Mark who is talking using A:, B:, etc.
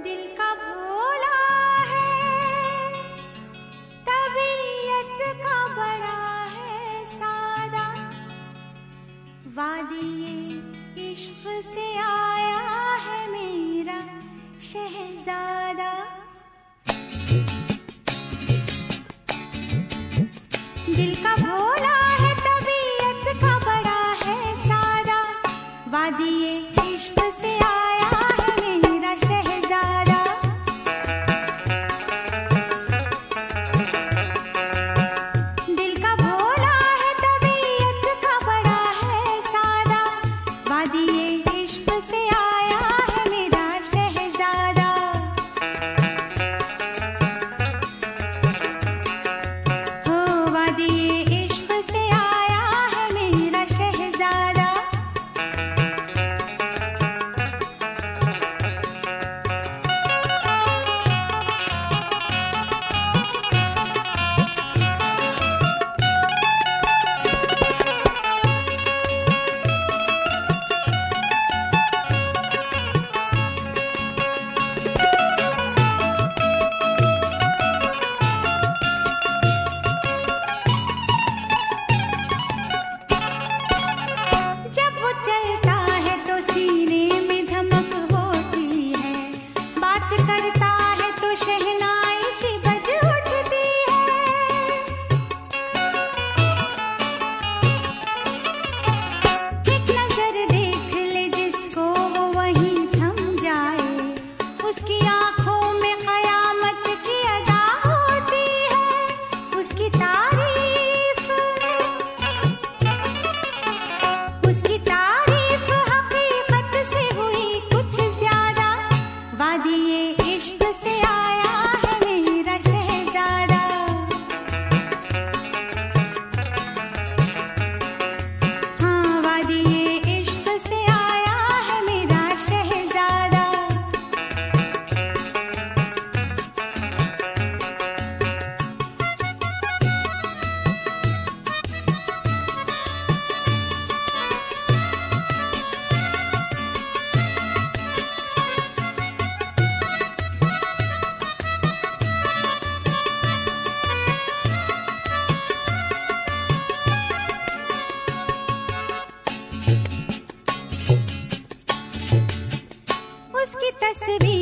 A: दिल का भोला है, तबीयत का बड़ा है सादा, वादिये इश्क से आया है मेरा शहजादा। दिल का भोला है, तबीयत का बड़ा है सादा, वादिये इश्क से आया है मेरा शहजादा। दिल का भोला है, तबीयत का बड़ा है सादा, वादिये इश्क से आया है मेरा शहजादा। हो वादिये इश्क से आया है मेरा शहजादा। जब वो चलता है तो सीने में धमक होती है, बात करता है तो शहनाई सी बज उठती है। एक नजर देख ले जिसको वो वहीं थम जाए, उसकी आंखों में कयामत की अदा होती है। उसकी तारीफ हकीकत से हुई कुछ ज्यादा, वादिये इश्क से आया है मेरा शहजादा। हाँ, वादिये इश्क से आया है मेरा शहजादा। उसकी तस्वीर